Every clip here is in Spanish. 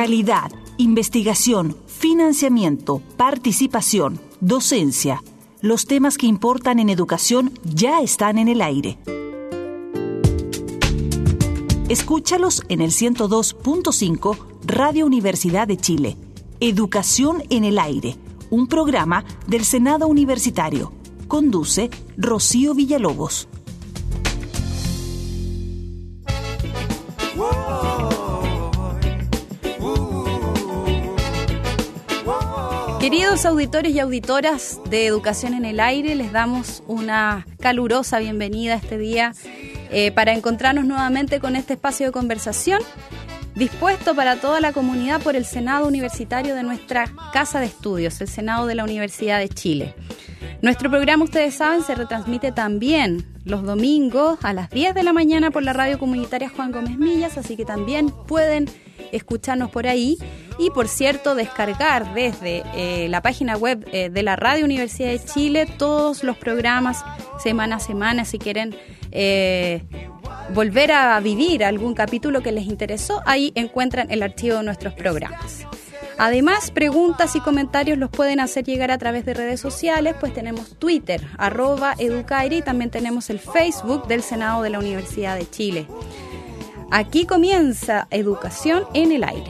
Calidad, investigación, financiamiento, participación, docencia. Los temas que importan en educación ya están en el aire. Escúchalos en el 102.5 Radio Universidad de Chile. Educación en el aire, un programa del Senado Universitario. Conduce Rocío Villalobos. Queridos auditores y auditoras de Educación en el Aire, les damos una calurosa bienvenida este día para encontrarnos nuevamente con este espacio de conversación dispuesto para toda la comunidad por el Senado Universitario de nuestra Casa de Estudios, el Senado de la Universidad de Chile. Nuestro programa, ustedes saben, se retransmite también los domingos a las 10 de la mañana por la radio comunitaria Juan Gómez Millas, así que también pueden escucharnos por ahí y, por cierto, descargar desde la página web de la Radio Universidad de Chile todos los programas semana a semana. Si quieren volver a vivir algún capítulo que les interesó, ahí encuentran el archivo de nuestros programas. Además, preguntas y comentarios los pueden hacer llegar a través de redes sociales, pues tenemos Twitter, @educaire, y también tenemos el Facebook del Senado de la Universidad de Chile. Aquí comienza Educación en el Aire.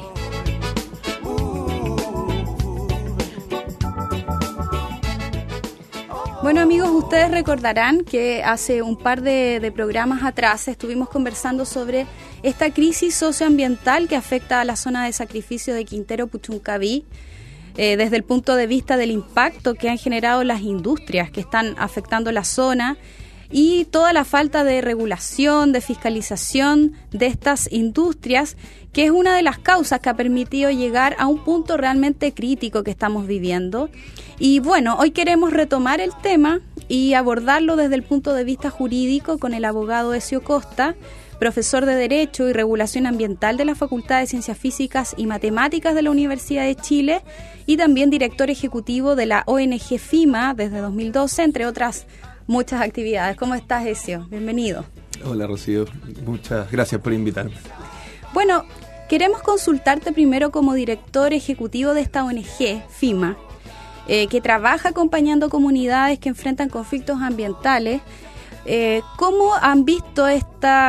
Bueno, amigos, ustedes recordarán que hace un par de programas atrás estuvimos conversando sobre esta crisis socioambiental que afecta a la zona de sacrificio de Quintero Puchuncaví, desde el punto de vista del impacto que han generado las industrias que están afectando la zona y toda la falta de regulación, de fiscalización de estas industrias, que es una de las causas que ha permitido llegar a un punto realmente crítico que estamos viviendo. Y bueno, hoy queremos retomar el tema y abordarlo desde el punto de vista jurídico con el abogado Ezio Costa, profesor de Derecho y Regulación Ambiental de la Facultad de Ciencias Físicas y Matemáticas de la Universidad de Chile y también director ejecutivo de la ONG FIMA desde 2012, entre otras muchas actividades. ¿Cómo estás, Ezio? Bienvenido. Hola, Rocío. Muchas gracias por invitarme. Bueno, queremos consultarte primero como director ejecutivo de esta ONG, FIMA, que trabaja acompañando comunidades que enfrentan conflictos ambientales. ¿Cómo han visto el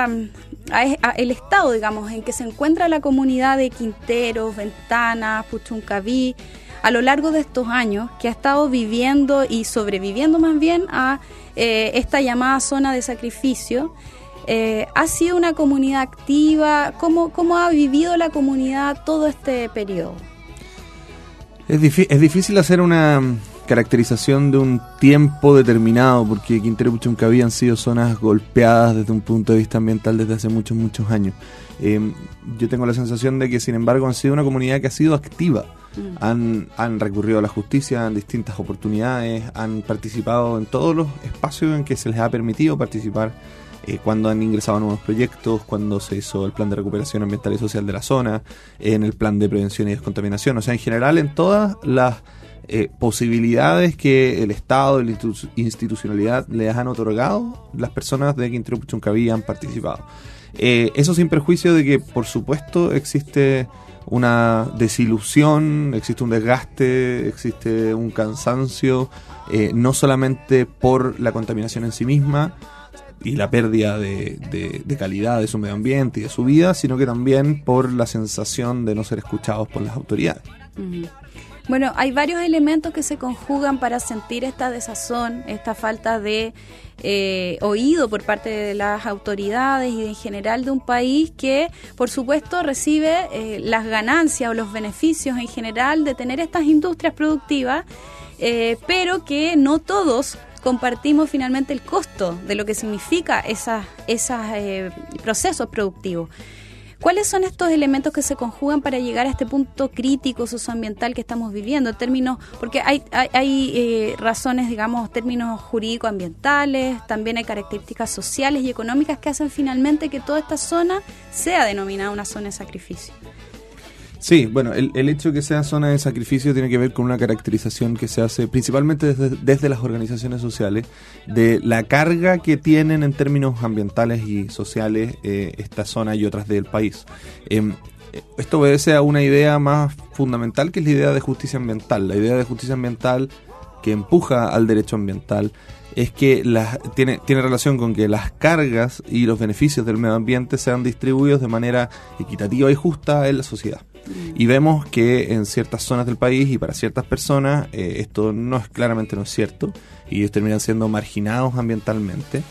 estado, digamos, en que se encuentra la comunidad de Quinteros, Ventanas, Puchuncaví a lo largo de estos años, que ha estado viviendo y sobreviviendo más bien a esta llamada zona de sacrificio? ¿Ha sido una comunidad activa? ¿Cómo ha vivido la comunidad todo este periodo? Es difícil hacer una caracterización de un tiempo determinado, porque Quintero y Puchuncaví han sido zonas golpeadas desde un punto de vista ambiental desde hace muchos años. Yo tengo la sensación de que, sin embargo, han sido una comunidad que ha sido activa. Han recurrido a la justicia en distintas oportunidades, han participado en todos los espacios en que se les ha permitido participar, cuando han ingresado a nuevos proyectos, cuando se hizo el plan de recuperación ambiental y social de la zona, en el plan de prevención y descontaminación. O sea, en general, en todas las posibilidades que el Estado y la institucionalidad les han otorgado, las personas de Quintero Puchuncaví han participado. Eso sin perjuicio de que, por supuesto, existe una desilusión, existe un desgaste, existe un cansancio, no solamente por la contaminación en sí misma y la pérdida de calidad de su medio ambiente y de su vida, sino que también por la sensación de no ser escuchados por las autoridades. Uh-huh. Bueno, hay varios elementos que se conjugan para sentir esta desazón, esta falta de oído por parte de las autoridades y en general de un país que, por supuesto, recibe las ganancias o los beneficios en general de tener estas industrias productivas, pero que no todos compartimos finalmente el costo de lo que significa esos procesos productivos. ¿Cuáles son estos elementos que se conjugan para llegar a este punto crítico socioambiental que estamos viviendo? En términos, porque hay razones, digamos, términos jurídico-ambientales, también hay características sociales y económicas que hacen finalmente que toda esta zona sea denominada una zona de sacrificio. Sí, bueno, el hecho de que sea zona de sacrificio tiene que ver con una caracterización que se hace principalmente desde las organizaciones sociales, de la carga que tienen en términos ambientales y sociales esta zona y otras del país. esto obedece a una idea más fundamental, que es la idea de justicia ambiental. La idea de justicia ambiental que empuja al derecho ambiental es que tiene relación con que las cargas y los beneficios del medio ambiente sean distribuidos de manera equitativa y justa en la sociedad. Y vemos que en ciertas zonas del país y para ciertas personas esto claramente no es cierto, y ellos terminan siendo marginados ambientalmente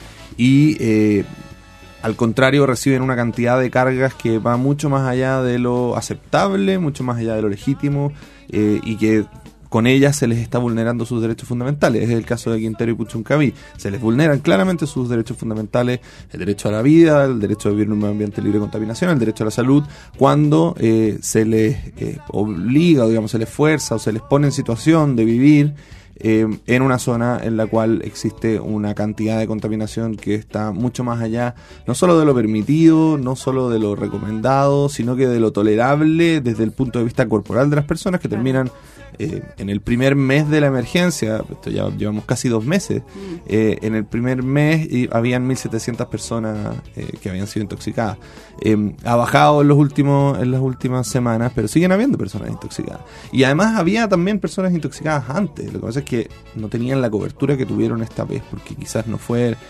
y al contrario reciben una cantidad de cargas que va mucho más allá de lo aceptable, mucho más allá de lo legítimo, y que con ellas se les está vulnerando sus derechos fundamentales. Es el caso de Quintero y Puchuncaví. Se les vulneran claramente sus derechos fundamentales, el derecho a la vida, el derecho a vivir en un medio ambiente libre de contaminación, el derecho a la salud, cuando se les obliga, digamos, se les fuerza o se les pone en situación de vivir en una zona en la cual existe una cantidad de contaminación que está mucho más allá, no solo de lo permitido, no solo de lo recomendado, sino que de lo tolerable desde el punto de vista corporal de las personas, que terminan en el primer mes de la emergencia. Esto ya llevamos casi 2 meses, en el primer mes habían 1.700 personas que habían sido intoxicadas. Ha bajado en las últimas semanas, pero siguen habiendo personas intoxicadas. Y además había también personas intoxicadas antes. Lo que pasa es que no tenían la cobertura que tuvieron esta vez, porque quizás no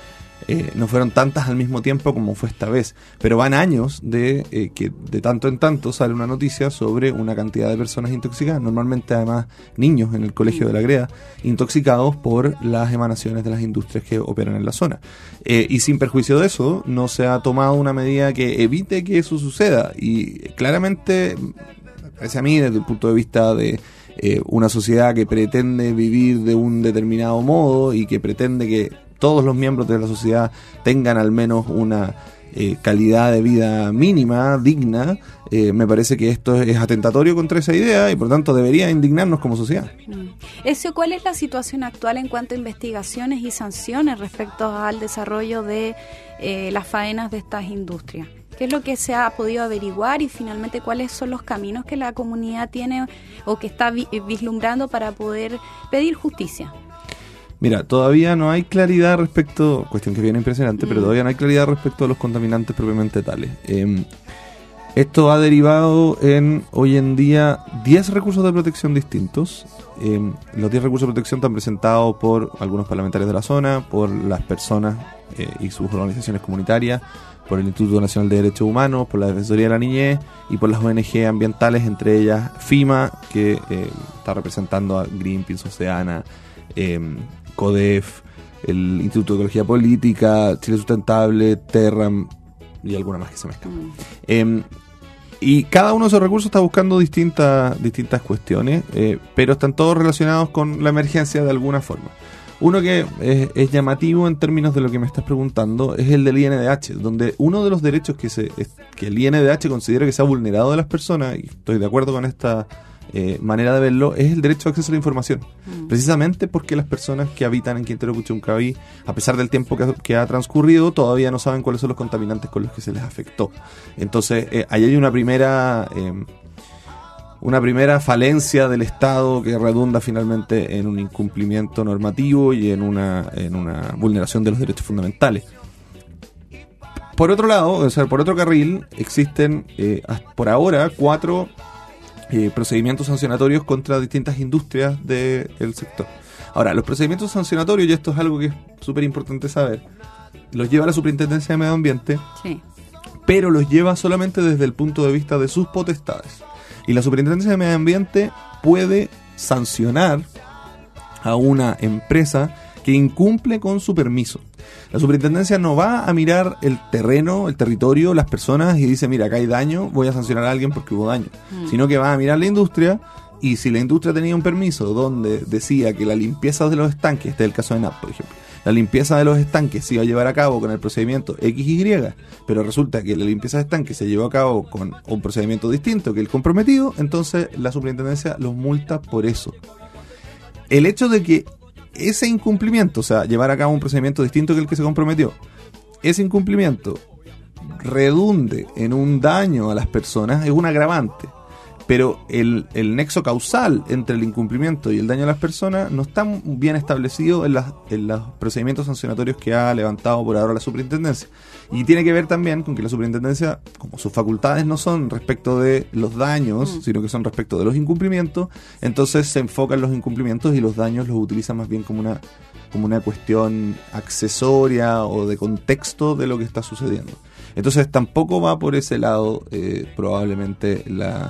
fueron tantas al mismo tiempo como fue esta vez, pero van años de que de tanto en tanto sale una noticia sobre una cantidad de personas intoxicadas, normalmente además niños en el colegio de la Greda, intoxicados por las emanaciones de las industrias que operan en la zona. Y sin perjuicio de eso, no se ha tomado una medida que evite que eso suceda, y claramente, me parece a mí, desde el punto de vista de una sociedad que pretende vivir de un determinado modo y que pretende que todos los miembros de la sociedad tengan al menos una calidad de vida mínima, digna, me parece que esto es atentatorio contra esa idea y por tanto debería indignarnos como sociedad. ¿Cuál es la situación actual en cuanto a investigaciones y sanciones respecto al desarrollo de las faenas de estas industrias? ¿Qué es lo que se ha podido averiguar y finalmente cuáles son los caminos que la comunidad tiene o que está vislumbrando para poder pedir justicia? Mira, todavía no hay claridad respecto, cuestión que viene impresionante, pero todavía no hay claridad respecto a los contaminantes propiamente tales. Esto ha derivado en, hoy en día, 10 recursos de protección distintos. Los 10 recursos de protección están presentados por algunos parlamentarios de la zona, por las personas y sus organizaciones comunitarias, por el Instituto Nacional de Derechos Humanos, por la Defensoría de la Niñez y por las ONG ambientales, entre ellas FIMA, que está representando a Greenpeace, Oceana, CODEF, el Instituto de Ecología Política, Chile Sustentable, Terram y alguna más que se me escapa. Y cada uno de esos recursos está buscando distintas cuestiones, pero están todos relacionados con la emergencia de alguna forma. Uno que es llamativo en términos de lo que me estás preguntando es el del INDH, donde uno de los derechos que el INDH considera que se ha vulnerado de las personas, y estoy de acuerdo con esta manera de verlo, es el derecho a acceso a la información. Precisamente porque las personas que habitan en Quintero Puchuncaví, a pesar del tiempo que ha transcurrido, todavía no saben cuáles son los contaminantes con los que se les afectó. Entonces, ahí hay una primera falencia del Estado que redunda finalmente en un incumplimiento normativo y en una vulneración de los derechos fundamentales. Por otro lado, o sea, por otro carril, existen por ahora 4 procedimientos sancionatorios contra distintas industrias del sector. Ahora, los procedimientos sancionatorios, y esto es algo que es súper importante saber, los lleva la Superintendencia de Medio Ambiente, sí, pero los lleva solamente desde el punto de vista de sus potestades. Y la Superintendencia de Medio Ambiente puede sancionar a una empresa que incumple con su permiso. La superintendencia no va a mirar el terreno, el territorio, las personas y dice, mira, acá hay daño, voy a sancionar a alguien porque hubo daño. Sino que va a mirar la industria, y si la industria tenía un permiso donde decía que la limpieza de los estanques, este es el caso de NAP, por ejemplo, la limpieza de los estanques se iba a llevar a cabo con el procedimiento XY, pero resulta que la limpieza de estanques se llevó a cabo con un procedimiento distinto que el comprometido, entonces la superintendencia los multa por eso. El hecho de que ese incumplimiento, o sea, llevar a cabo un procedimiento distinto que el que se comprometió, ese incumplimiento redunde en un daño a las personas, es un agravante. pero el nexo causal entre el incumplimiento y el daño a las personas no está bien establecido en los procedimientos sancionatorios que ha levantado por ahora la superintendencia. Y tiene que ver también con que la superintendencia, como sus facultades no son respecto de los daños, sino que son respecto de los incumplimientos, entonces se enfoca en los incumplimientos y los daños los utiliza más bien como una cuestión accesoria o de contexto de lo que está sucediendo. Entonces tampoco va por ese lado probablemente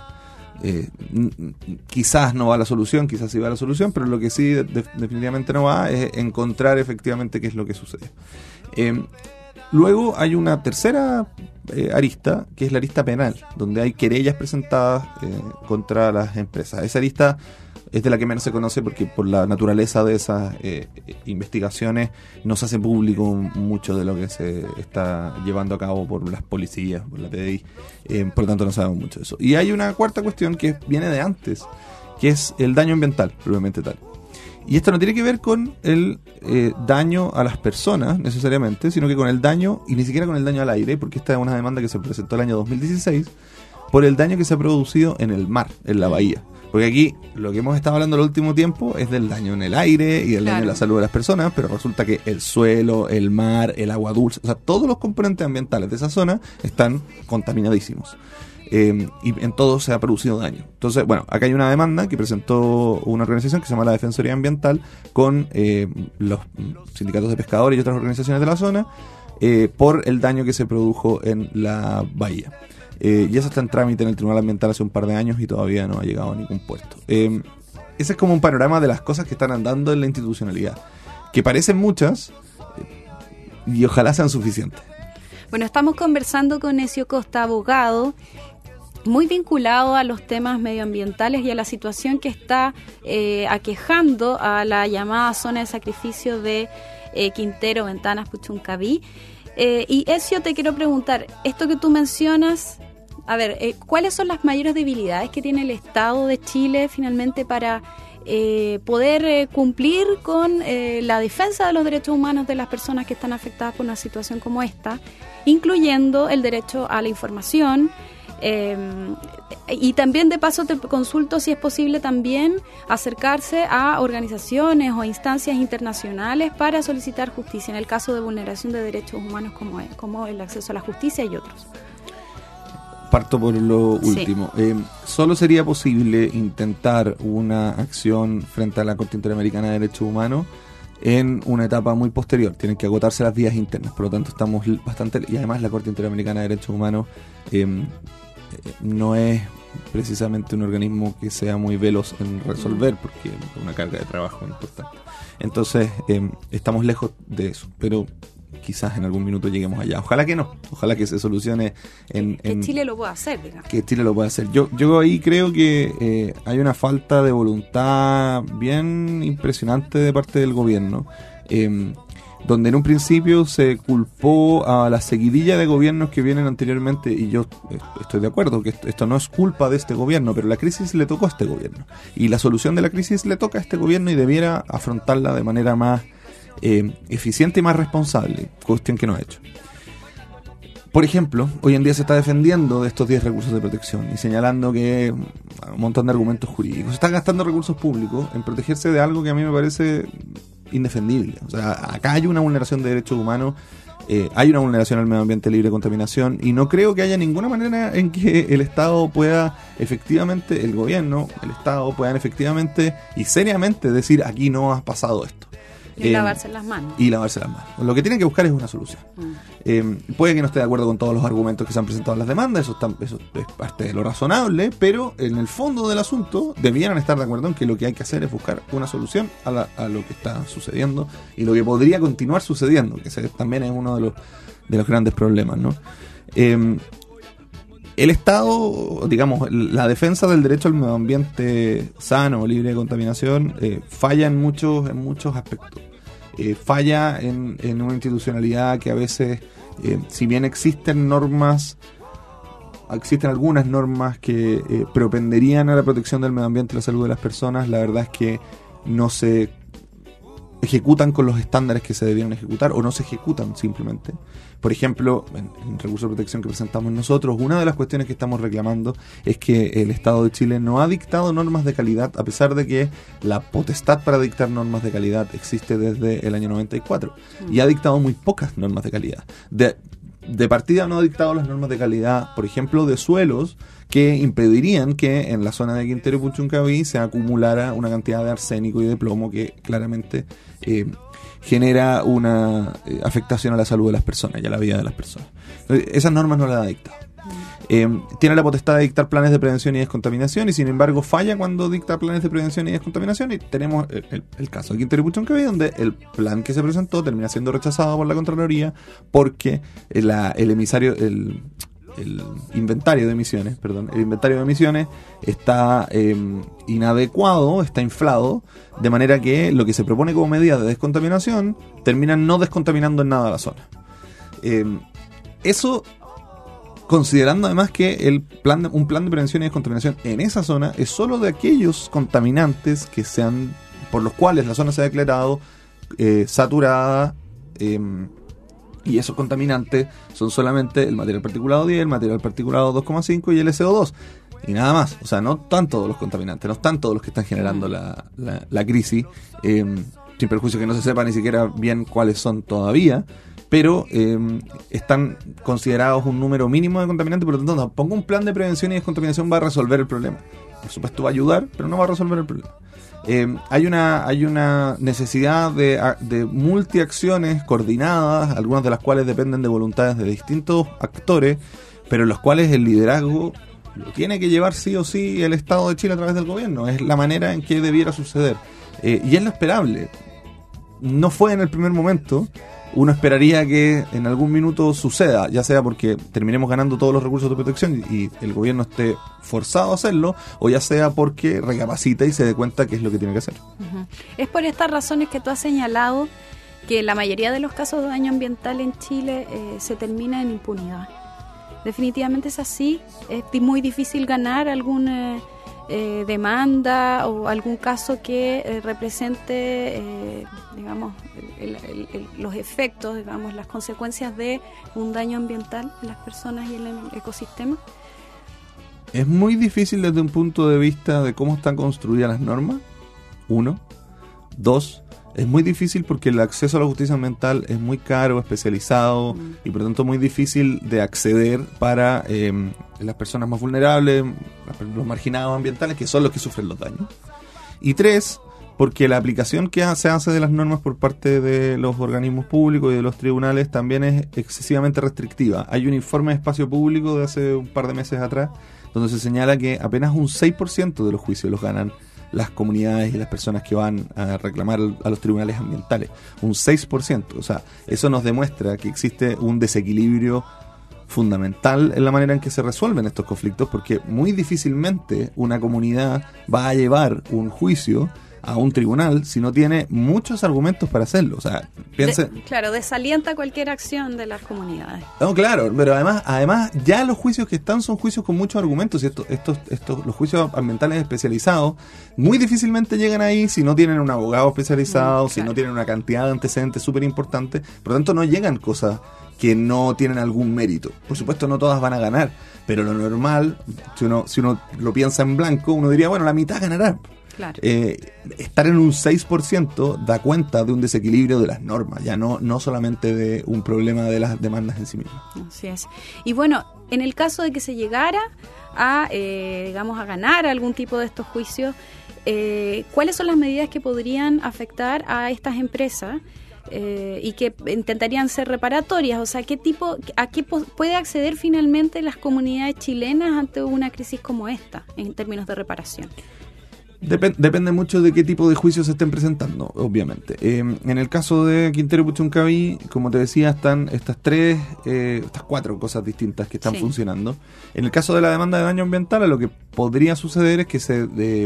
quizás no va a la solución, quizás sí va a la solución, pero lo que sí definitivamente no va es encontrar efectivamente qué es lo que sucede. Luego hay una tercera arista, que es la arista penal, donde hay querellas presentadas contra las empresas. Esa arista es de la que menos se conoce porque por la naturaleza de esas investigaciones no se hace público mucho de lo que se está llevando a cabo por las policías, por la PDI, por lo tanto no sabemos mucho de eso. Y hay una cuarta cuestión que viene de antes, que es el daño ambiental, probablemente tal. Y esto no tiene que ver con el daño a las personas necesariamente, sino que con el daño, y ni siquiera con el daño al aire, porque esta es una demanda que se presentó el año 2016, por el daño que se ha producido en el mar, en la bahía. Porque aquí lo que hemos estado hablando el último tiempo es del daño en el aire y del daño en la salud de las personas, pero resulta que el suelo, el mar, el agua dulce, o sea, todos los componentes ambientales de esa zona están contaminadísimos. Y en todo se ha producido daño. Entonces, bueno, acá hay una demanda que presentó una organización que se llama la Defensoría Ambiental con los sindicatos de pescadores y otras organizaciones de la zona por el daño que se produjo en la bahía. Y eso está en trámite en el Tribunal Ambiental hace un par de años y todavía no ha llegado a ningún puerto. Ese es como un panorama de las cosas que están andando en la institucionalidad, que parecen muchas y ojalá sean suficientes. Bueno, estamos conversando con Ezio Costa, abogado, muy vinculado a los temas medioambientales y a la situación que está aquejando a la llamada zona de sacrificio de Quintero, Ventanas, Puchuncaví. Y Ezio, te quiero preguntar, esto que tú mencionas, a ver, ¿cuáles son las mayores debilidades que tiene el Estado de Chile finalmente para poder cumplir con la defensa de los derechos humanos de las personas que están afectadas por una situación como esta, incluyendo el derecho a la información? Y también de paso te consulto si es posible también acercarse a organizaciones o instancias internacionales para solicitar justicia en el caso de vulneración de derechos humanos como el acceso a la justicia y otros. Parto por lo último. Sí. Solo sería posible intentar una acción frente a la Corte Interamericana de Derechos Humanos en una etapa muy posterior. Tienen que agotarse las vías internas, por lo tanto estamos bastante... Y además la Corte Interamericana de Derechos Humanos no es precisamente un organismo que sea muy veloz en resolver, porque es una carga de trabajo importante. Entonces estamos lejos de eso, pero quizás en algún minuto lleguemos allá. Ojalá que no, ojalá que se solucione que Chile lo pueda hacer, digamos. Que Chile lo pueda hacer. Yo ahí creo que hay una falta de voluntad bien impresionante de parte del gobierno, donde en un principio se culpó a la seguidilla de gobiernos que vienen anteriormente, y yo estoy de acuerdo que esto no es culpa de este gobierno, pero la crisis le tocó a este gobierno, y la solución de la crisis le toca a este gobierno y debiera afrontarla de manera más eficiente y más responsable, cuestión que no ha hecho. Por ejemplo, hoy en día se está defendiendo de estos 10 recursos de protección y señalando que un montón de argumentos jurídicos. Se están gastando recursos públicos en protegerse de algo que a mí me parece indefendible. O sea, acá hay una vulneración de derechos humanos, hay una vulneración al medio ambiente libre de contaminación, y no creo que haya ninguna manera en que el Estado pueda efectivamente, el gobierno, el Estado puedan efectivamente y seriamente decir aquí no ha pasado esto. Y lavarse las manos. Y lavarse las manos. Lo que tienen que buscar es una solución. Puede que no esté de acuerdo con todos los argumentos que se han presentado en las demandas, eso es parte de lo razonable, pero en el fondo del asunto debieran estar de acuerdo en que lo que hay que hacer es buscar una solución a lo que está sucediendo y lo que podría continuar sucediendo, que ese también es uno de los grandes problemas, ¿no? El Estado, digamos, la defensa del derecho al medio ambiente sano, libre de contaminación, falla en muchos aspectos. Falla en una institucionalidad que a veces, si bien existen algunas normas que propenderían a la protección del medio ambiente y la salud de las personas, la verdad es que no se ejecutan con los estándares que se debieron ejecutar o no se ejecutan simplemente. Por ejemplo, en recurso de protección que presentamos nosotros, una de las cuestiones que estamos reclamando es que el Estado de Chile no ha dictado normas de calidad, a pesar de que la potestad para dictar normas de calidad existe desde el año 94, y ha dictado muy pocas normas de calidad. De partida no ha dictado las normas de calidad, por ejemplo, de suelos, que impedirían que en la zona de Quintero y Puchuncaví se acumulara una cantidad de arsénico y de plomo que claramente genera una afectación a la salud de las personas y a la vida de las personas. Entonces, esas normas no las ha dictado. Tiene la potestad de dictar planes de prevención y descontaminación, y sin embargo falla cuando dicta planes de prevención y descontaminación, y tenemos el caso de Quintero y Puchuncaví, donde el plan que se presentó termina siendo rechazado por la Contraloría porque el inventario de emisiones está inadecuado, está inflado, de manera que lo que se propone como medida de descontaminación termina no descontaminando en nada la zona. Eso considerando además que un plan de prevención y descontaminación en esa zona es solo de aquellos contaminantes por los cuales la zona se ha declarado saturada, y esos contaminantes son solamente el material particulado 10, el material particulado 2,5 y el SO2. Y nada más. O sea, no están todos los contaminantes, no están todos los que están generando la crisis, sin perjuicio que no se sepa ni siquiera bien cuáles son todavía, pero están considerados un número mínimo de contaminantes, por lo tanto, tampoco un plan de prevención y descontaminación va a resolver el problema. Por supuesto va a ayudar, pero no va a resolver el problema. Hay una necesidad de multiacciones coordinadas, algunas de las cuales dependen de voluntades de distintos actores, pero en los cuales el liderazgo lo tiene que llevar sí o sí el Estado de Chile a través del gobierno. Es la manera en que debiera suceder, y es lo esperable. No fue en el primer momento. Uno esperaría que en algún minuto suceda, ya sea porque terminemos ganando todos los recursos de protección y el gobierno esté forzado a hacerlo, o ya sea porque recapacita y se dé cuenta qué es lo que tiene que hacer. Uh-huh. Es por estas razones que tú has señalado que la mayoría de los casos de daño ambiental en Chile se termina en impunidad. Definitivamente es así. Es muy difícil ganar alguna demanda o algún caso que represente, digamos, los efectos, digamos, las consecuencias de un daño ambiental en las personas y en el ecosistema. Es muy difícil desde un punto de vista de cómo están construidas las normas. 1. 2. Es muy difícil porque el acceso a la justicia ambiental es muy caro, especializado, y por lo tanto muy difícil de acceder para las personas más vulnerables, los marginados ambientales, que son los que sufren los daños. Y 3, porque la aplicación que se hace de las normas por parte de los organismos públicos y de los tribunales también es excesivamente restrictiva. Hay un informe de espacio público de hace un par de meses atrás donde se señala que apenas un 6% de los juicios los ganan las comunidades y las personas que van a reclamar a los tribunales ambientales. Un 6%. O sea, eso nos demuestra que existe un desequilibrio fundamental en la manera en que se resuelven estos conflictos, porque muy difícilmente una comunidad va a llevar un juicio a un tribunal si no tiene muchos argumentos para hacerlo. O sea, claro, desalienta cualquier acción de las comunidades. No, claro, pero además ya los juicios que están son juicios con muchos argumentos, y los juicios ambientales especializados muy difícilmente llegan ahí si no tienen un abogado especializado, si no tienen una cantidad de antecedentes súper importante. Por lo tanto, no llegan cosas que no tienen algún mérito. Por supuesto, no todas van a ganar, pero lo normal, si uno lo piensa en blanco, uno diría, bueno, la mitad ganará. Claro. Estar en un 6% da cuenta de un desequilibrio de las normas, ya no solamente de un problema de las demandas en sí mismas. Así es. Y bueno, en el caso de que se llegara a, digamos, a ganar algún tipo de estos juicios, ¿cuáles son las medidas que podrían afectar a estas empresas y que intentarían ser reparatorias? O sea, a qué puede acceder finalmente las comunidades chilenas ante una crisis como esta en términos de reparación? Depende mucho de qué tipo de juicios se estén presentando, obviamente. En el caso de Quintero y Puchuncaví, como te decía, están estas 4 cosas distintas que están funcionando. En el caso de la demanda de daño ambiental, lo que podría suceder es que se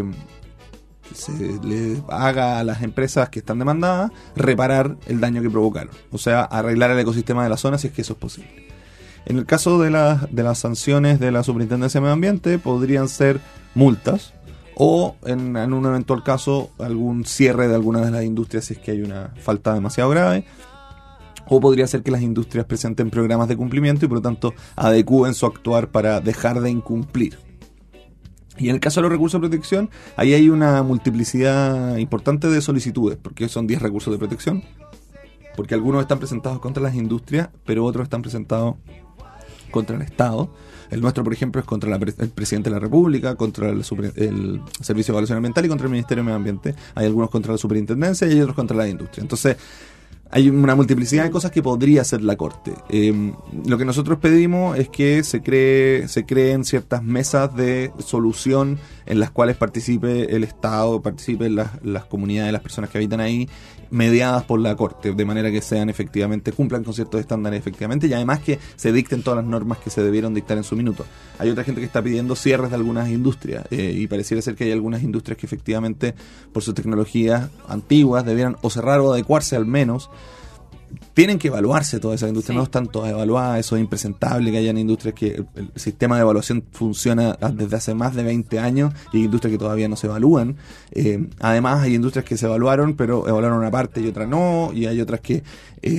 le haga a las empresas que están demandadas reparar el daño que provocaron, o sea, arreglar el ecosistema de la zona si es que eso es posible. En el caso de las sanciones de la Superintendencia de Medio Ambiente, podrían ser multas o en un eventual caso algún cierre de alguna de las industrias si es que hay una falta demasiado grave, o podría ser que las industrias presenten programas de cumplimiento y por lo tanto adecúen su actuar para dejar de incumplir. Y en el caso de los recursos de protección, ahí hay una multiplicidad importante de solicitudes, porque son 10 recursos de protección, porque algunos están presentados contra las industrias, pero otros están presentados contra el Estado. El nuestro, por ejemplo, es contra el presidente de la República, contra el Servicio de Evaluación Ambiental y contra el Ministerio de Medio Ambiente. Hay algunos contra la Superintendencia y hay otros contra la industria. Entonces, hay una multiplicidad de cosas que podría hacer la Corte. Lo que nosotros pedimos es que se creen ciertas mesas de solución en las cuales participe el Estado, participen las comunidades, las personas que habitan ahí, mediadas por la Corte, de manera que sean efectivamente, cumplan con ciertos estándares efectivamente, y además que se dicten todas las normas que se debieron dictar en su minuto. Hay otra gente que está pidiendo cierres de algunas industrias, y pareciera ser que hay algunas industrias que efectivamente, por sus tecnologías antiguas, debieran o cerrar o adecuarse al menos. Tienen que evaluarse todas esas industrias, sí. No están todas evaluadas, eso es impresentable que hayan industrias que el sistema de evaluación funciona desde hace más de 20 años y hay industrias que todavía no se evalúan. Además hay industrias que se evaluaron pero evaluaron una parte y otra no, y hay otras que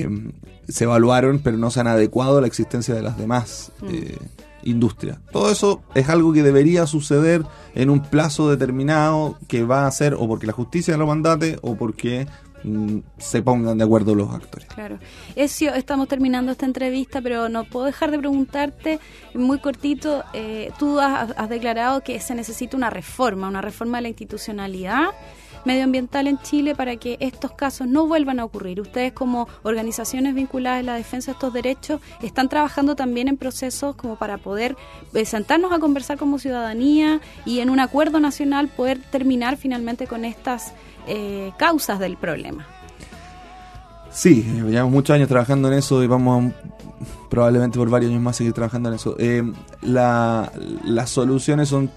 se evaluaron pero no se han adecuado a la existencia de las demás industrias. Todo eso es algo que debería suceder en un plazo determinado, que va a ser o porque la justicia lo mandate o porque se pongan de acuerdo los actores. Claro. Ezio, estamos terminando esta entrevista, pero no puedo dejar de preguntarte, muy cortito, tú has declarado que se necesita una reforma de la institucionalidad medioambiental en Chile para que estos casos no vuelvan a ocurrir. Ustedes, como organizaciones vinculadas a la defensa de estos derechos, están trabajando también en procesos como para poder sentarnos a conversar como ciudadanía y en un acuerdo nacional poder terminar finalmente con estas causas del problema. Sí, llevamos muchos años trabajando en eso y vamos probablemente por varios años más seguir trabajando en eso. Las soluciones son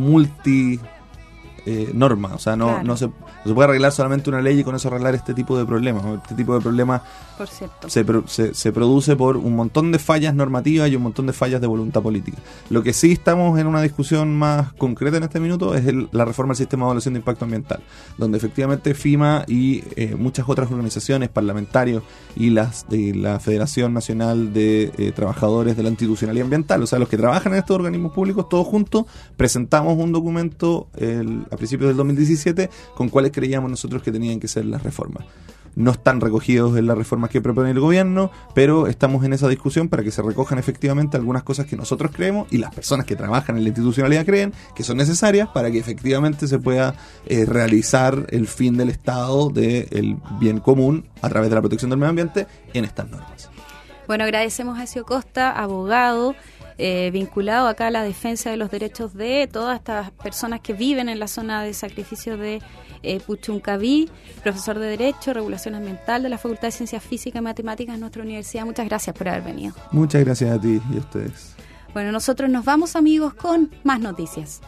normas, o sea, no se puede arreglar solamente una ley y con eso arreglar este tipo de problemas. Este tipo de problemas, por cierto, se produce por un montón de fallas normativas y un montón de fallas de voluntad política. Lo que sí estamos en una discusión más concreta en este minuto es la reforma del sistema de evaluación de impacto ambiental, donde efectivamente FIMA y muchas otras organizaciones, parlamentarios y la Federación Nacional de Trabajadores de la Institucionalidad Ambiental, o sea, los que trabajan en estos organismos públicos, todos juntos presentamos un documento a principios del 2017 con cuáles creíamos nosotros que tenían que ser las reformas. No están recogidos en las reformas que propone el gobierno, pero estamos en esa discusión para que se recojan efectivamente algunas cosas que nosotros creemos y las personas que trabajan en la institucionalidad creen que son necesarias para que efectivamente se pueda realizar el fin del Estado del bien común a través de la protección del medio ambiente en estas normas. Bueno, agradecemos a Ezio Costa, abogado, vinculado acá a la defensa de los derechos de todas estas personas que viven en la zona de sacrificio de Puchuncaví, profesor de Derecho, Regulación Ambiental de la Facultad de Ciencias Físicas y Matemáticas de nuestra universidad. Muchas gracias por haber venido. Muchas gracias a ti y a ustedes. Bueno, nosotros nos vamos, amigos, con más noticias.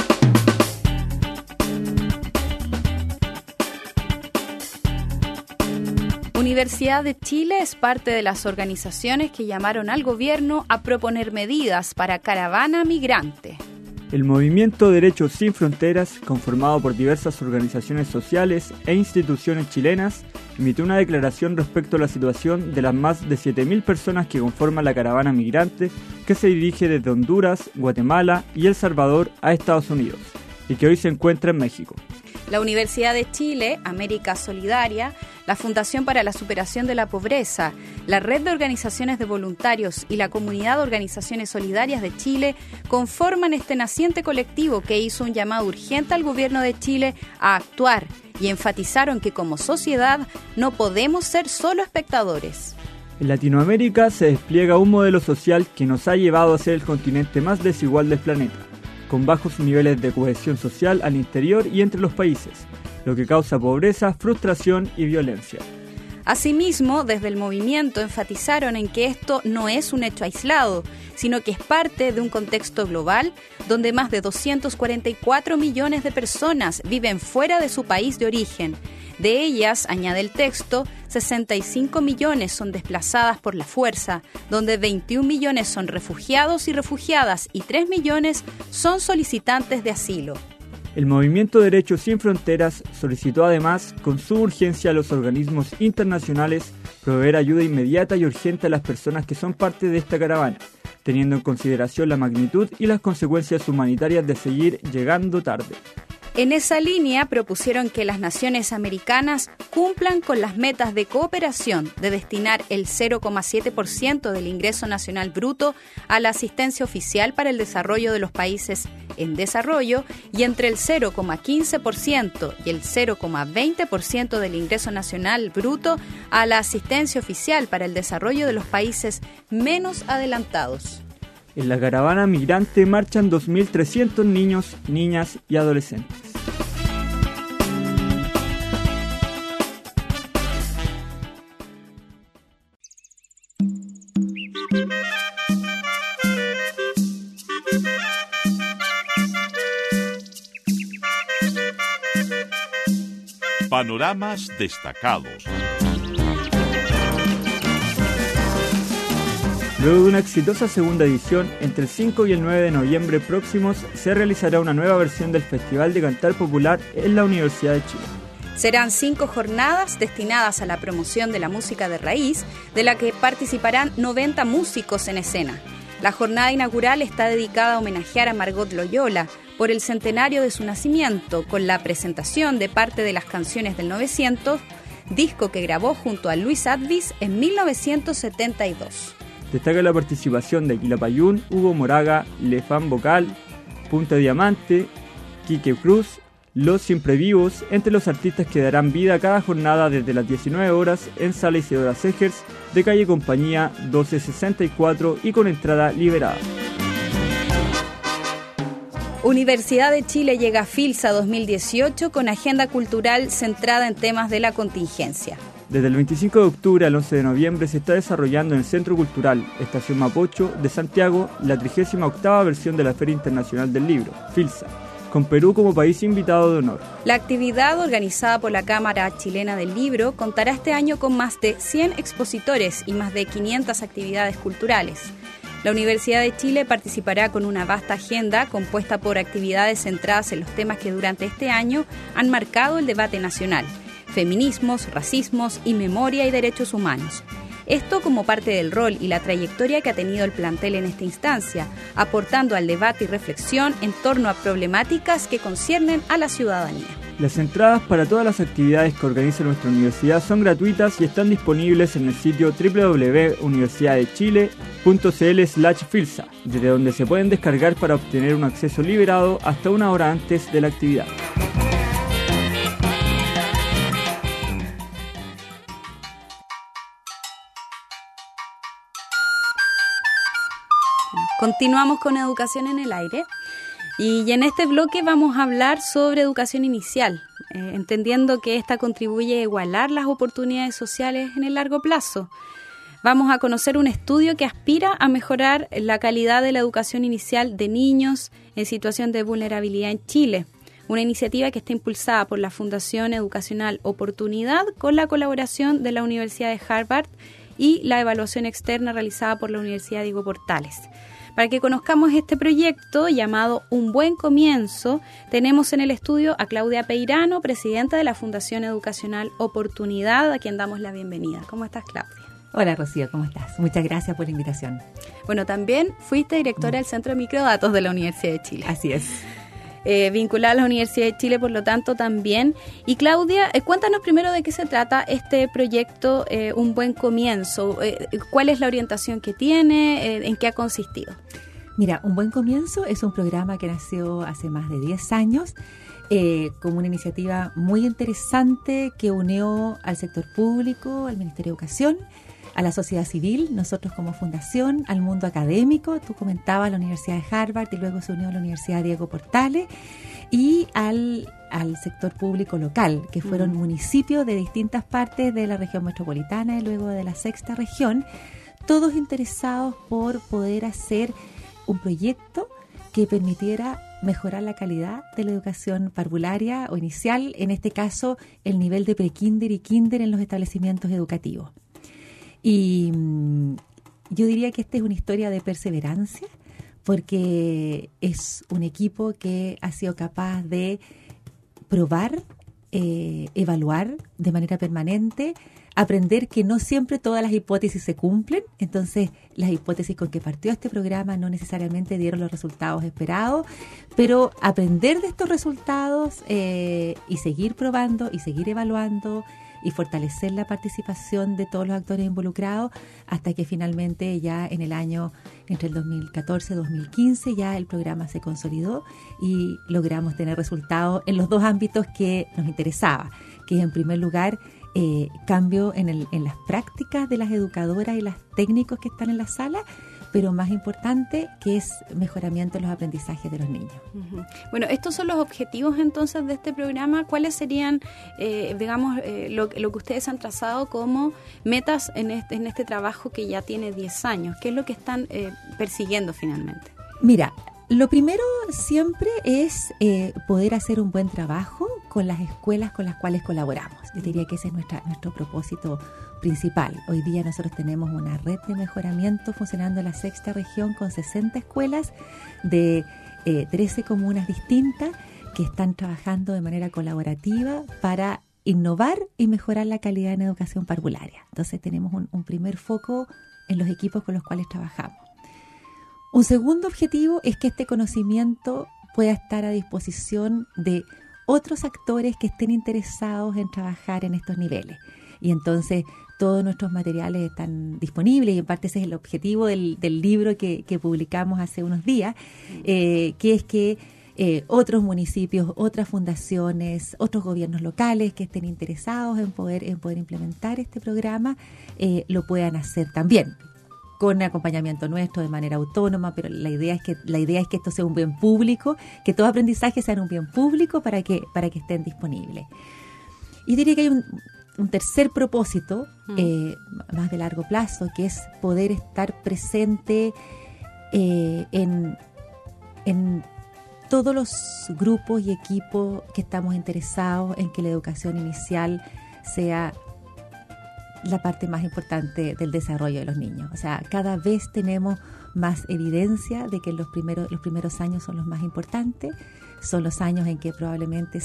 Universidad de Chile es parte de las organizaciones que llamaron al gobierno a proponer medidas para caravana migrante. El movimiento Derechos Sin Fronteras, conformado por diversas organizaciones sociales e instituciones chilenas, emitió una declaración respecto a la situación de las más de 7.000 personas que conforman la caravana migrante que se dirige desde Honduras, Guatemala y El Salvador a Estados Unidos y que hoy se encuentra en México. La Universidad de Chile, América Solidaria, la Fundación para la Superación de la Pobreza, la Red de Organizaciones de Voluntarios y la Comunidad de Organizaciones Solidarias de Chile conforman este naciente colectivo que hizo un llamado urgente al gobierno de Chile a actuar y enfatizaron que como sociedad no podemos ser solo espectadores. En Latinoamérica se despliega un modelo social que nos ha llevado a ser el continente más desigual del planeta, con bajos niveles de cohesión social al interior y entre los países, lo que causa pobreza, frustración y violencia. Asimismo, desde el movimiento enfatizaron en que esto no es un hecho aislado, sino que es parte de un contexto global donde más de 244 millones de personas viven fuera de su país de origen. De ellas, añade el texto, 65 millones son desplazadas por la fuerza, donde 21 millones son refugiados y refugiadas y 3 millones son solicitantes de asilo. El Movimiento Derechos Sin Fronteras solicitó además con suma urgencia a los organismos internacionales proveer ayuda inmediata y urgente a las personas que son parte de esta caravana, teniendo en consideración la magnitud y las consecuencias humanitarias de seguir llegando tarde. En esa línea propusieron que las naciones americanas cumplan con las metas de cooperación de destinar el 0,7% del ingreso nacional bruto a la asistencia oficial para el desarrollo de los países en desarrollo y entre el 0,15% y el 0,20% del ingreso nacional bruto a la asistencia oficial para el desarrollo de los países menos adelantados. En la caravana migrante marchan 2.300 niños, niñas y adolescentes. Panoramas destacados. Luego de una exitosa segunda edición, entre el 5 y el 9 de noviembre próximos se realizará una nueva versión del Festival de Cantar Popular en la Universidad de Chile. Serán 5 jornadas destinadas a la promoción de la música de raíz, de la que participarán 90 músicos en escena. La jornada inaugural está dedicada a homenajear a Margot Loyola por el centenario de su nacimiento, con la presentación de parte de las canciones del 900, disco que grabó junto a Luis Advis en 1972. Destaca la participación de Quilapayún, Hugo Moraga, Lefán Vocal, Punta Diamante, Quique Cruz, Los Siempre Vivos, entre los artistas que darán vida a cada jornada desde las 19 horas en Sala Isidora Segers, de calle Compañía 1264 y con entrada liberada. Universidad de Chile llega a FILSA 2018 con agenda cultural centrada en temas de la contingencia. Desde el 25 de octubre al 11 de noviembre se está desarrollando en el Centro Cultural Estación Mapocho de Santiago la 38ª versión de la Feria Internacional del Libro, FILSA, con Perú como país invitado de honor. La actividad, organizada por la Cámara Chilena del Libro, contará este año con más de 100 expositores y más de 500 actividades culturales. La Universidad de Chile participará con una vasta agenda compuesta por actividades centradas en los temas que durante este año han marcado el debate nacional: feminismos, racismos y memoria y derechos humanos. Esto como parte del rol y la trayectoria que ha tenido el plantel en esta instancia, aportando al debate y reflexión en torno a problemáticas que conciernen a la ciudadanía. Las entradas para todas las actividades que organiza nuestra universidad son gratuitas y están disponibles en el sitio www.universidadechile.cl/filsa, desde donde se pueden descargar para obtener un acceso liberado hasta una hora antes de la actividad. Continuamos con Educación en el Aire y en este bloque vamos a hablar sobre educación inicial, entendiendo que esta contribuye a igualar las oportunidades sociales en el largo plazo. Vamos a conocer un estudio que aspira a mejorar la calidad de la educación inicial de niños en situación de vulnerabilidad en Chile, una iniciativa que está impulsada por la Fundación Educacional Oportunidad con la colaboración de la Universidad de Harvard y la evaluación externa realizada por la Universidad Diego Portales. Para que conozcamos este proyecto llamado Un Buen Comienzo, tenemos en el estudio a Claudia Peirano, presidenta de la Fundación Educacional Oportunidad, a quien damos la bienvenida. ¿Cómo estás, Claudia? Hola, Rocío, ¿cómo estás? Muchas gracias por la invitación. Bueno, también fuiste directora del Centro de Microdatos de la Universidad de Chile. Así es. Vinculada a la Universidad de Chile, por lo tanto, también. Y Claudia, cuéntanos primero de qué se trata este proyecto Un Buen Comienzo. ¿Cuál es la orientación que tiene? ¿En qué ha consistido? Mira, Un Buen Comienzo es un programa que nació hace más de 10 años como una iniciativa muy interesante que unió al sector público, al Ministerio de Educación, a la sociedad civil, nosotros como fundación, al mundo académico, tú comentabas la Universidad de Harvard y luego se unió a la Universidad Diego Portales y al sector público local, que fueron municipios de distintas partes de la región metropolitana y luego de la sexta región, todos interesados por poder hacer un proyecto que permitiera mejorar la calidad de la educación parvularia o inicial, en este caso el nivel de prekinder y kinder en los establecimientos educativos. Y yo diría que esta es una historia de perseverancia, porque es un equipo que ha sido capaz de probar, evaluar de manera permanente, aprender que no siempre todas las hipótesis se cumplen. Entonces, las hipótesis con que partió este programa no necesariamente dieron los resultados esperados, pero aprender de estos resultados y seguir probando y seguir evaluando y fortalecer la participación de todos los actores involucrados hasta que finalmente ya en el año, entre el 2014 y 2015, ya el programa se consolidó y logramos tener resultados en los dos ámbitos que nos interesaba, que es en primer lugar cambio en las prácticas de las educadoras y los técnicos que están en la sala, pero más importante, que es mejoramiento en los aprendizajes de los niños. Uh-huh. Bueno, estos son los objetivos entonces de este programa. ¿Cuáles serían, lo que ustedes han trazado como metas en este trabajo que ya tiene 10 años? ¿Qué es lo que están persiguiendo finalmente? Mira, lo primero siempre es poder hacer un buen trabajo con las escuelas con las cuales colaboramos. Yo diría que ese es nuestro propósito principal. Hoy día nosotros tenemos una red de mejoramiento funcionando en la sexta región con 60 escuelas de 13 comunas distintas que están trabajando de manera colaborativa para innovar y mejorar la calidad en educación parvularia. Entonces tenemos un primer foco en los equipos con los cuales trabajamos. Un segundo objetivo es que este conocimiento pueda estar a disposición de otros actores que estén interesados en trabajar en estos niveles. Y entonces todos nuestros materiales están disponibles y en parte ese es el objetivo del libro que publicamos hace unos días, que es que otros municipios, otras fundaciones, otros gobiernos locales que estén interesados en poder implementar este programa lo puedan hacer también, con acompañamiento nuestro de manera autónoma, pero la idea es que esto sea un bien público, que todo aprendizaje sea un bien público para que estén disponibles. Y diría que hay un tercer propósito, más de largo plazo, que es poder estar presente en todos los grupos y equipos que estamos interesados en que la educación inicial sea la parte más importante del desarrollo de los niños. O sea, cada vez tenemos más evidencia de que los primeros años son los más importantes, son los años en que probablemente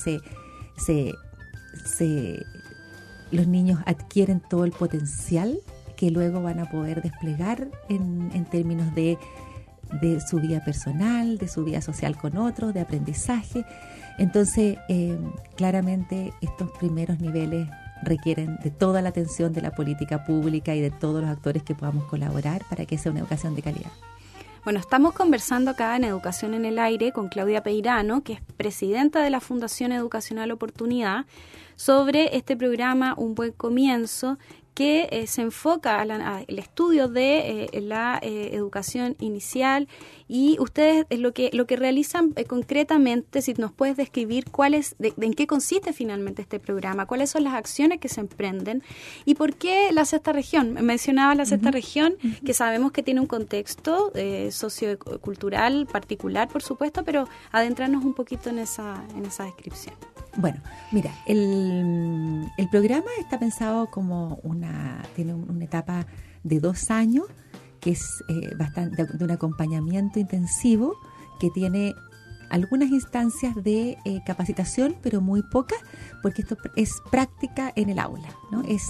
los niños adquieren todo el potencial que luego van a poder desplegar en términos de su vida personal, de su vida social con otros, de aprendizaje. Entonces, claramente estos primeros niveles requieren de toda la atención de la política pública y de todos los actores que podamos colaborar para que sea una educación de calidad. Bueno, estamos conversando acá en Educación en el Aire con Claudia Peirano, que es presidenta de la Fundación Educacional Oportunidad, sobre este programa Un Buen Comienzo, que se enfoca al estudio de la educación inicial, y ustedes lo que realizan concretamente, si nos puedes describir en qué consiste finalmente este programa, cuáles son las acciones que se emprenden y por qué la sexta región. Mencionaba la sexta región, que sabemos que tiene un contexto sociocultural particular, por supuesto, pero adentrarnos un poquito en esa descripción. Bueno, mira, el programa está pensado como tiene una etapa de 2 años, que es bastante de un acompañamiento intensivo, que tiene algunas instancias de capacitación, pero muy pocas, porque esto es práctica en el aula, ¿no? Es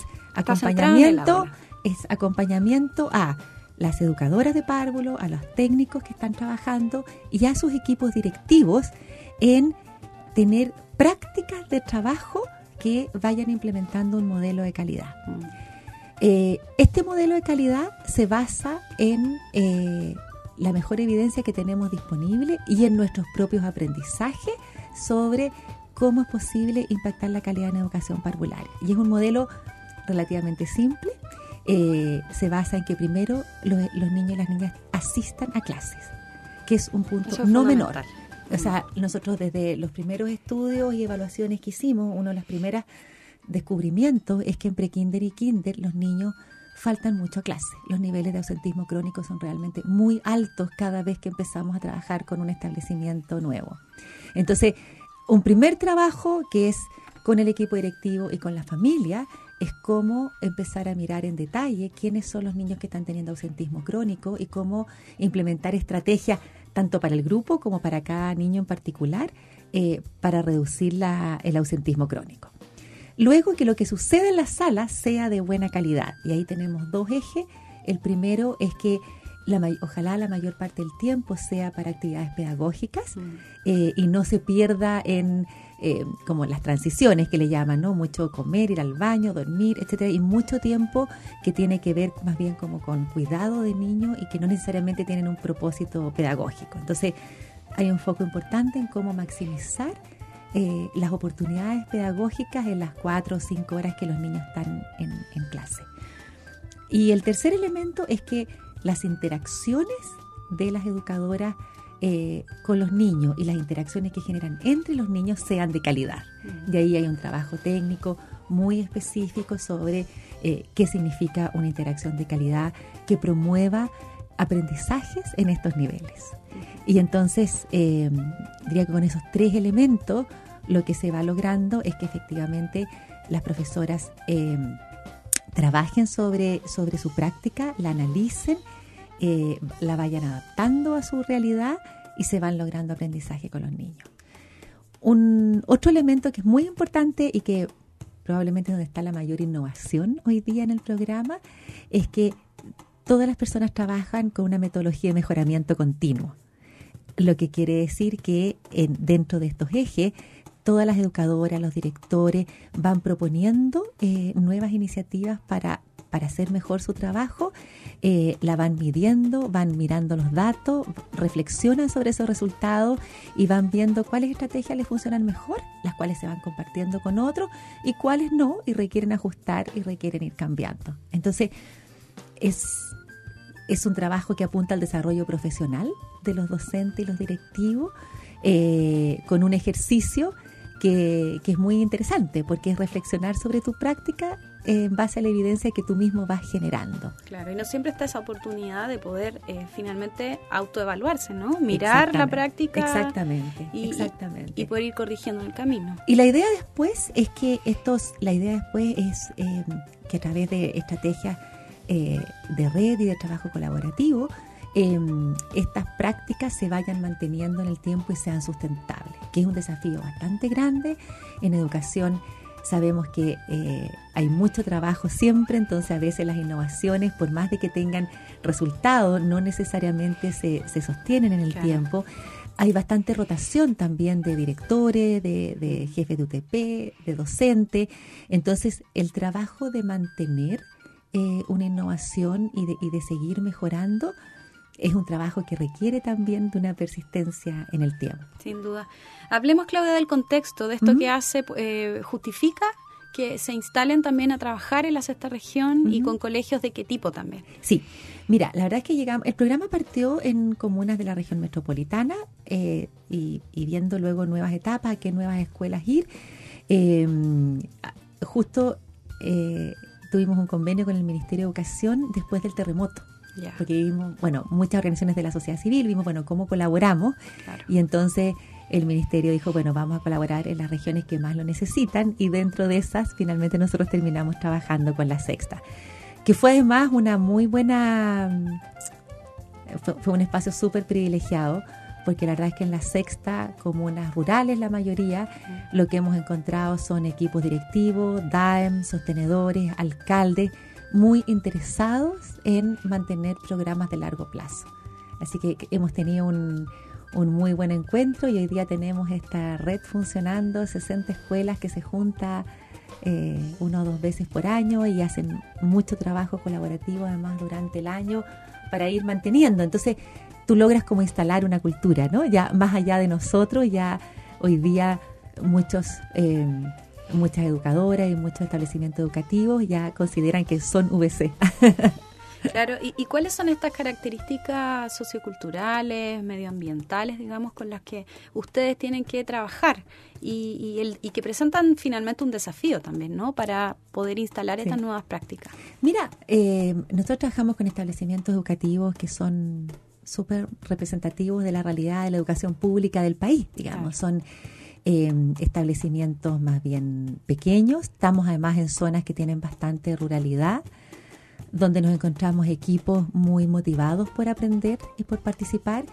acompañamiento a las educadoras de párvulo, a los técnicos que están trabajando y a sus equipos directivos en tener prácticas de trabajo que vayan implementando un modelo de calidad. Este modelo de calidad se basa en la mejor evidencia que tenemos disponible y en nuestros propios aprendizajes sobre cómo es posible impactar la calidad en educación parvularia. Y es un modelo relativamente simple. Se basa en que primero los niños y las niñas asistan a clases, que es un punto no menor. O sea, nosotros desde los primeros estudios y evaluaciones que hicimos, uno de los primeros descubrimientos es que en prekinder y kinder los niños faltan mucho a clase. Los niveles de ausentismo crónico son realmente muy altos cada vez que empezamos a trabajar con un establecimiento nuevo. Entonces, un primer trabajo que es con el equipo directivo y con la familia es cómo empezar a mirar en detalle quiénes son los niños que están teniendo ausentismo crónico y cómo implementar estrategias tanto para el grupo como para cada niño en particular, para reducir el ausentismo crónico. Luego, que lo que sucede en la sala sea de buena calidad. Y ahí tenemos 2 ejes. El primero es que ojalá la mayor parte del tiempo sea para actividades pedagógicas y no se pierda en como las transiciones que le llaman, ¿no? Mucho comer, ir al baño, dormir, etcétera, y mucho tiempo que tiene que ver más bien como con cuidado de niños y que no necesariamente tienen un propósito pedagógico. Entonces, hay un foco importante en cómo maximizar las oportunidades pedagógicas en las 4 o 5 horas que los niños están en clase. Y el tercer elemento es que las interacciones de las educadoras con los niños y las interacciones que generan entre los niños sean de calidad. De ahí hay un trabajo técnico muy específico sobre qué significa una interacción de calidad que promueva aprendizajes en estos niveles. Y entonces, diría que con esos 3 elementos, lo que se va logrando es que efectivamente las profesoras trabajen sobre su práctica, la analicen, la vayan adaptando a su realidad y se van logrando aprendizaje con los niños. Otro elemento que es muy importante y que probablemente es donde está la mayor innovación hoy día en el programa es que todas las personas trabajan con una metodología de mejoramiento continuo, lo que quiere decir que dentro de estos ejes todas las educadoras, los directores van proponiendo nuevas iniciativas para hacer mejor su trabajo, la van midiendo, van mirando los datos, reflexionan sobre esos resultados y van viendo cuáles estrategias les funcionan mejor, las cuales se van compartiendo con otros y cuáles no y requieren ajustar y requieren ir cambiando. Entonces, es un trabajo que apunta al desarrollo profesional de los docentes y los directivos con un ejercicio que es muy interesante porque es reflexionar sobre tu práctica en base a la evidencia que tú mismo vas generando. Claro, y no siempre está esa oportunidad de poder finalmente autoevaluarse, ¿no? Mirar la práctica. Exactamente. Y poder ir corrigiendo el camino. Y la idea después es que que a través de estrategias de red y de trabajo colaborativo, estas prácticas se vayan manteniendo en el tiempo y sean sustentables, que es un desafío bastante grande. En educación sabemos que hay mucho trabajo siempre, entonces a veces las innovaciones, por más de que tengan resultados, no necesariamente se sostienen en el tiempo. Hay bastante rotación también de directores, de jefes de UTP, de docentes. Entonces, el trabajo de mantener una innovación y de seguir mejorando es un trabajo que requiere también de una persistencia en el tiempo. Sin duda. Hablemos, Claudia, del contexto, de esto que hace, justifica que se instalen también a trabajar en la sexta región y con colegios de qué tipo también. Sí, mira, la verdad es que el programa partió en comunas de la región metropolitana y viendo luego nuevas etapas, a qué nuevas escuelas ir. Justo tuvimos un convenio con el Ministerio de Educación después del terremoto. Yeah. Porque vimos, muchas organizaciones de la sociedad civil, vimos, cómo colaboramos. Claro. Y entonces el ministerio dijo, vamos a colaborar en las regiones que más lo necesitan y dentro de esas finalmente nosotros terminamos trabajando con la sexta, que fue además una muy buena, fue un espacio súper privilegiado porque la verdad es que en la sexta, comunas rurales la mayoría, lo que hemos encontrado son equipos directivos, DAEM, sostenedores, alcaldes, muy interesados en mantener programas de largo plazo. Así que hemos tenido un muy buen encuentro y hoy día tenemos esta red funcionando, 60 escuelas que se juntan 1 o 2 veces por año y hacen mucho trabajo colaborativo además durante el año para ir manteniendo. Entonces tú logras como instalar una cultura, ¿no? Ya más allá de nosotros, ya hoy día muchas educadoras y muchos establecimientos educativos ya consideran que son VC. Claro, ¿y cuáles son estas características socioculturales, medioambientales, digamos, con las que ustedes tienen que trabajar y que presentan finalmente un desafío también, ¿no?, para poder instalar estas nuevas prácticas? Mira, nosotros trabajamos con establecimientos educativos que son súper representativos de la realidad de la educación pública del país, digamos, claro. Son establecimientos más bien pequeños, estamos además en zonas que tienen bastante ruralidad, donde nos encontramos equipos muy motivados por aprender y por participar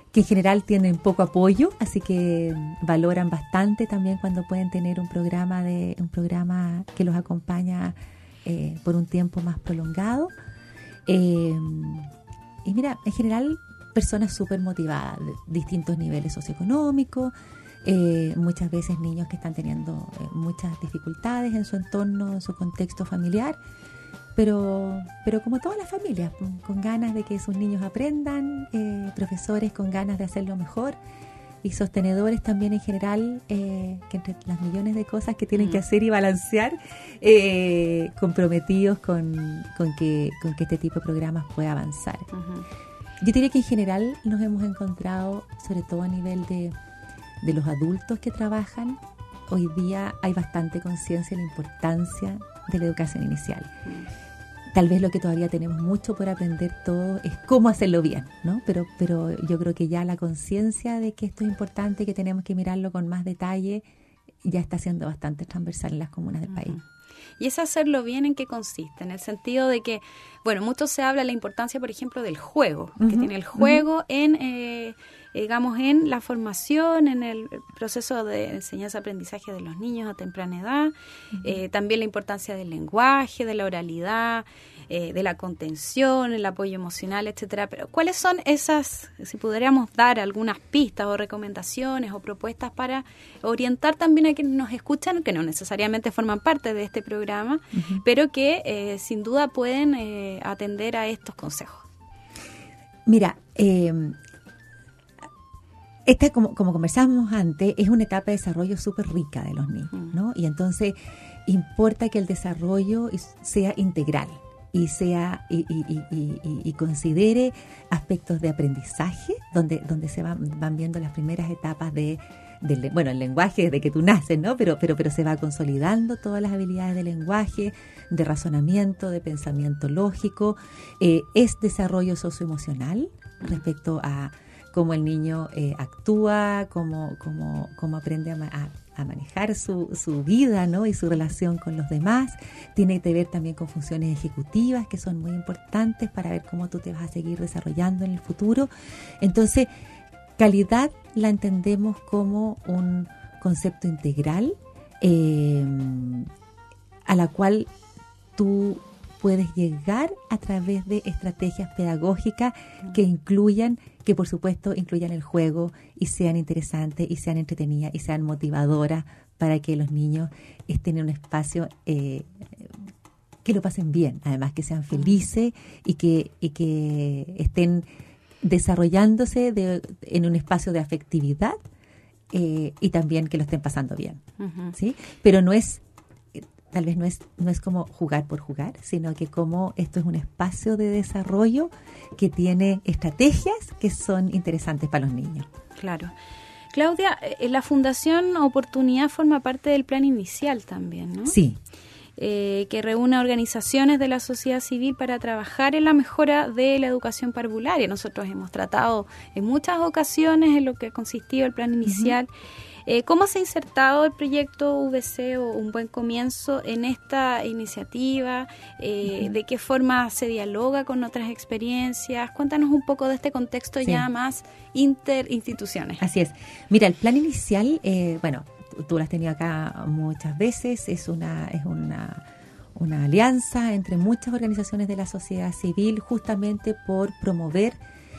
que en general tienen poco apoyo, así que valoran bastante también cuando pueden tener un programa que los acompaña por un tiempo más prolongado. Y mira, en general personas súper motivadas, de distintos niveles socioeconómicos, muchas veces niños que están teniendo muchas dificultades en su entorno, en su contexto familiar, pero como todas las familias, con ganas de que sus niños aprendan, profesores con ganas de hacerlo mejor y sostenedores también en general, que entre las millones de cosas que tienen que hacer y balancear, comprometidos con que este tipo de programas pueda avanzar. Uh-huh. Yo diría que en general nos hemos encontrado, sobre todo a nivel de los adultos que trabajan, hoy día hay bastante conciencia de la importancia de la educación inicial. Tal vez lo que todavía tenemos mucho por aprender todo es cómo hacerlo bien, ¿no? Pero yo creo que ya la conciencia de que esto es importante, que tenemos que mirarlo con más detalle, ya está siendo bastante transversal en las comunas del país. ¿Y ese hacerlo bien en qué consiste? En el sentido de que, bueno, mucho se habla de la importancia, por ejemplo, del juego, que tiene el juego en, digamos, en la formación, en el proceso de enseñanza-aprendizaje de los niños a temprana edad, también la importancia del lenguaje, de la oralidad, de la contención, el apoyo emocional, etcétera. Pero ¿cuáles son esas, si pudiéramos dar algunas pistas o recomendaciones o propuestas para orientar también a quienes nos escuchan, que no necesariamente forman parte de este programa, pero que sin duda pueden atender a estos consejos? Mira, esta, como conversábamos antes, es una etapa de desarrollo súper rica de los niños, ¿no? Y entonces importa que el desarrollo sea integral y sea y considere aspectos de aprendizaje, donde se van viendo las primeras etapas el lenguaje desde que tú naces, ¿no? Pero se va consolidando todas las habilidades de lenguaje, de razonamiento, de pensamiento lógico. Es desarrollo socioemocional respecto a cómo el niño actúa, cómo aprende a manejar su vida, ¿no? Y su relación con los demás. Tiene que ver también con funciones ejecutivas que son muy importantes para ver cómo tú te vas a seguir desarrollando en el futuro. Entonces, calidad la entendemos como un concepto integral a la cual tú puedes llegar a través de estrategias pedagógicas que por supuesto incluyan el juego y sean interesantes y sean entretenidas y sean motivadoras para que los niños estén en un espacio que lo pasen bien, además que sean felices y que estén desarrollándose en un espacio de afectividad y también que lo estén pasando bien, ¿sí? Pero tal vez no es como jugar por jugar, sino que como esto es un espacio de desarrollo que tiene estrategias que son interesantes para los niños. Claro. Claudia, la Fundación Oportunidad forma parte del plan inicial también, ¿no? Sí. Que reúne a organizaciones de la sociedad civil para trabajar en la mejora de la educación parvularia. Nosotros hemos tratado en muchas ocasiones en lo que ha consistido el plan inicial. ¿Cómo se ha insertado el proyecto VC o Un Buen Comienzo en esta iniciativa? ¿De qué forma se dialoga con otras experiencias? Cuéntanos un poco de este contexto ya más interinstituciones. Así es. Mira, el plan inicial, tú lo has tenido acá muchas veces, es una alianza entre muchas organizaciones de la sociedad civil justamente por promover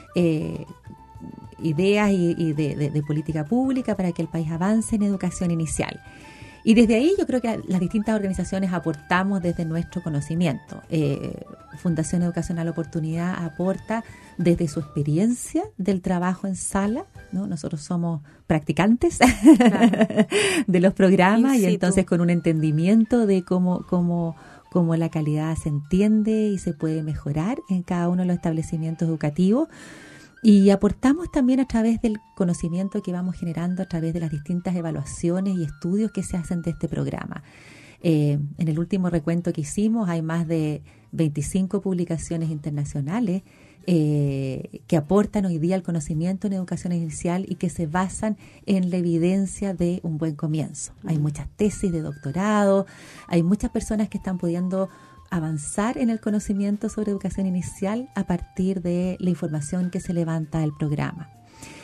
ideas y de política pública para que el país avance en educación inicial. Y desde ahí yo creo que las distintas organizaciones aportamos desde nuestro conocimiento. Fundación Educacional Oportunidad aporta desde su experiencia del trabajo en sala, ¿no? Nosotros somos practicantes de los programas y entonces con un entendimiento de cómo la calidad se entiende y se puede mejorar en cada uno de los establecimientos educativos. Y aportamos también a través del conocimiento que vamos generando a través de las distintas evaluaciones y estudios que se hacen de este programa. En el último recuento que hicimos hay más de 25 publicaciones internacionales que aportan hoy día el conocimiento en educación inicial y que se basan en la evidencia de un buen comienzo. Hay muchas tesis de doctorado, hay muchas personas que están pudiendo avanzar en el conocimiento sobre educación inicial a partir de la información que se levanta del programa.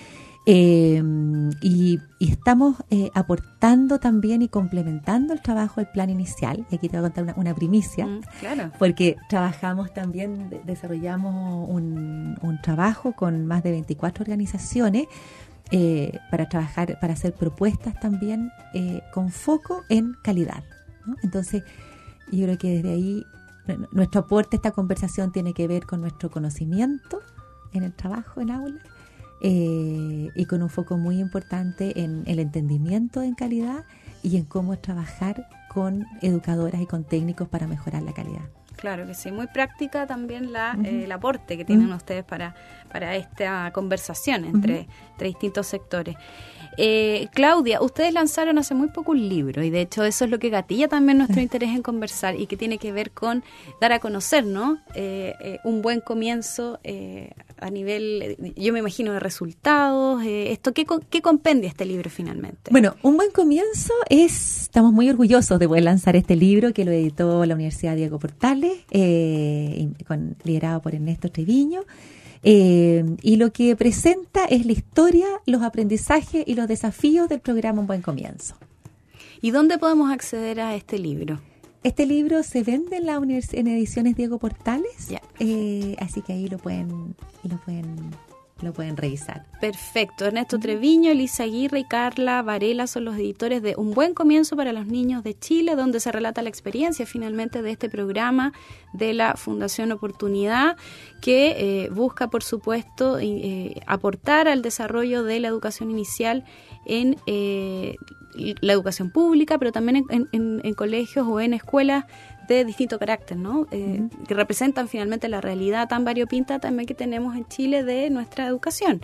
Y estamos aportando también y complementando el trabajo del plan inicial. Y aquí te voy a contar una primicia, claro. Porque trabajamos también, desarrollamos un trabajo con más de 24 organizaciones para trabajar, para hacer propuestas también con foco en calidad, ¿no? Entonces, yo creo que desde ahí nuestro aporte a esta conversación tiene que ver con nuestro conocimiento en el trabajo en aula, y con un foco muy importante en el entendimiento en calidad y en cómo trabajar con educadoras y con técnicos para mejorar la calidad. Claro que sí, muy práctica también el aporte que tienen ustedes para esta conversación entre distintos sectores. Claudia, ustedes lanzaron hace muy poco un libro y de hecho eso es lo que gatilla también nuestro interés en conversar y que tiene que ver con dar a conocer, ¿no? Un buen comienzo a nivel, yo me imagino, de resultados. ¿Qué compendia este libro finalmente? Bueno, un buen comienzo estamos muy orgullosos de poder lanzar este libro que lo editó la Universidad Diego Portales, liderado por Ernesto Treviño. Y lo que presenta es la historia, los aprendizajes y los desafíos del programa Un Buen Comienzo. ¿Y dónde podemos acceder a este libro? Este libro se vende en ediciones Diego Portales, así que ahí lo pueden revisar. Perfecto. Ernesto Treviño, Elisa Aguirre y Carla Varela son los editores de Un Buen Comienzo para los Niños de Chile, donde se relata la experiencia finalmente de este programa de la Fundación Oportunidad, que busca, por supuesto, aportar al desarrollo de la educación inicial en la educación pública, pero también en colegios o en escuelas de distinto carácter, ¿no? Que representan finalmente la realidad tan variopinta también que tenemos en Chile de nuestra educación.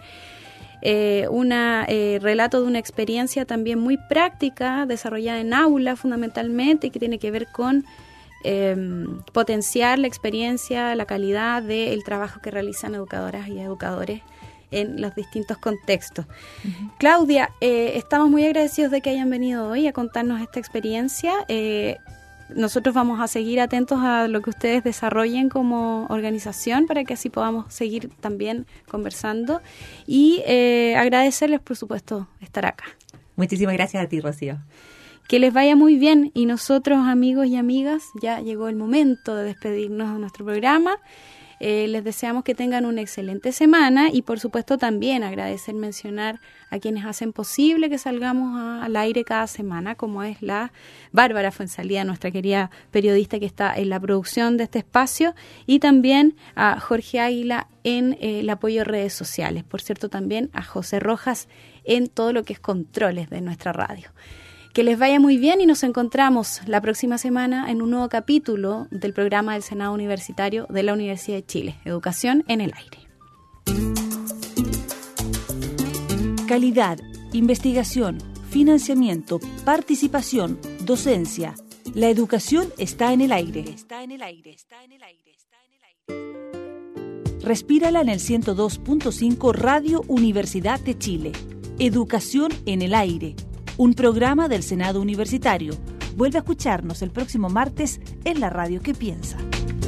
Relato de una experiencia también muy práctica, desarrollada en aula fundamentalmente, que tiene que ver con potenciar la experiencia, la calidad del trabajo que realizan educadoras y educadores en los distintos contextos. Claudia, estamos muy agradecidos de que hayan venido hoy a contarnos esta experiencia. Nosotros vamos a seguir atentos a lo que ustedes desarrollen como organización para que así podamos seguir también conversando y agradecerles, por supuesto, estar acá. Muchísimas gracias a ti, Rocío. Que les vaya muy bien y nosotros, amigos y amigas, ya llegó el momento de despedirnos de nuestro programa. Les deseamos que tengan una excelente semana y por supuesto también mencionar a quienes hacen posible que salgamos al aire cada semana, como es la Bárbara Fuenzalía, nuestra querida periodista que está en la producción de este espacio, y también a Jorge Águila en el apoyo de redes sociales. Por cierto, también a José Rojas en todo lo que es controles de nuestra radio. Que les vaya muy bien y nos encontramos la próxima semana en un nuevo capítulo del programa del Senado Universitario de la Universidad de Chile, Educación en el Aire. Calidad, investigación, financiamiento, participación, docencia. La educación está en el aire. Respírala en el 102.5 Radio Universidad de Chile. Educación en el aire. Un programa del Senado Universitario. Vuelve a escucharnos el próximo martes en la radio que piensa.